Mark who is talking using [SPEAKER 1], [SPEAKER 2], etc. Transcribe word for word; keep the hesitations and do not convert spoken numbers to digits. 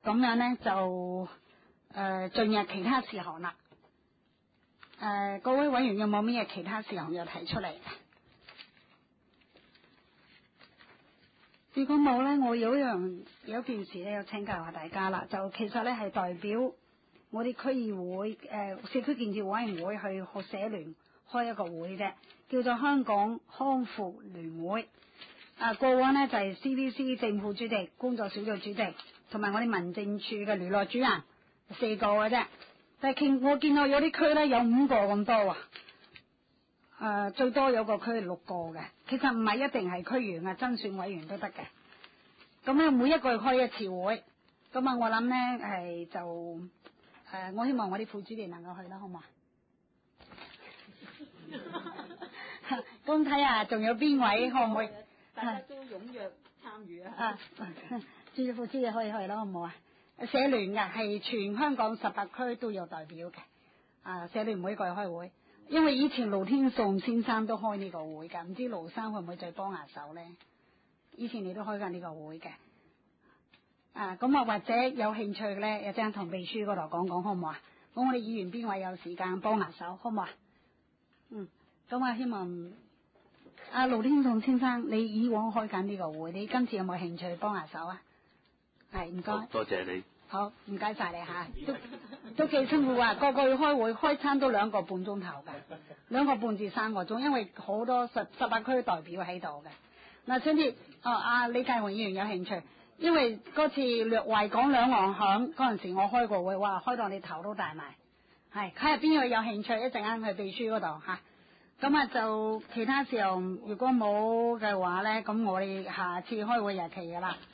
[SPEAKER 1] 咁樣咧就誒進入其他事項啦。誒、呃，各位委員有冇咩其他事項要提出嚟？如果冇咧，我有一樣有一件事咧，要請教下大家啦。就其實咧係代表我哋區議會誒、呃、社區建設委員會去學社聯開一個會啫，叫做香港康復聯會。啊，過往呢就係 C V C 正副主席、工作小組主席，同埋我哋民政處嘅聯絡主任，四個嘅啫。但係見我見到有啲區咧有五個咁多啊。誒、呃，最多有個區六個嘅，其實唔係一定係區員啊，增選委員都得嘅。咁咧每一個月開一次會，咁啊我諗咧係就誒、呃，我希望我啲副主席能夠去啦，好嘛？咁睇下仲有邊位可唔可以？
[SPEAKER 2] 大家都踴躍參與啊！
[SPEAKER 1] 啊，主席副主席可以去啦，好唔好啊？社聯嘅係全香港十八區都有代表嘅，啊，社聯每個月開會。因為以前盧天頌先生都開呢個會㗎，唔知盧生會唔會再幫下手咧？以前你都開緊呢個會嘅，啊咁啊或者有興趣嘅咧，有陣同秘書嗰度講講好唔好啊？咁我哋議員邊位有時間幫下手好唔好啊？嗯，咁啊希望阿盧天頌先生，你以往開緊呢個會，你今次有冇興趣幫下手啊？係唔該，
[SPEAKER 3] 多謝你。
[SPEAKER 1] 好，唔該晒你吓，都都幾辛苦啊！個個要開會，開餐都兩個半鐘頭噶，兩個半至三個鐘，因為好多十十八區代表喺度嘅。嗱，上次哦，阿李介雄議員有興趣，因為嗰次略為講兩岸響嗰陣時，我開過會，哇，開到你頭都大埋。係，睇下邊個有興趣，一陣間去秘書嗰度吓。咁啊，就其他時候如果冇嘅話咧，咁我哋下次開會日期噶啦。